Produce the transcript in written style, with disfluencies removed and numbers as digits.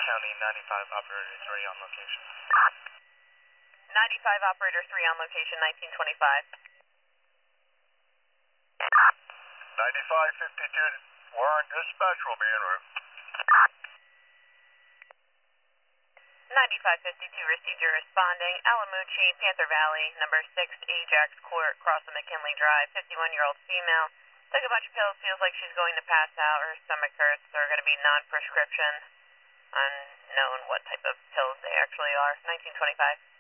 County 95 Operator 3 on location. 95 Operator 3 on location, 1925. 9552, Warren Dispatch will be en route. 9552, received your responding. Alamucci, Panther Valley, number 6, Ajax Court, across the McKinley Drive, 51-year-old female. Took a bunch of pills, feels like she's going to pass out. Her stomach hurts. They're going to be non-prescription. Unknown what type of pills they actually are. 1925.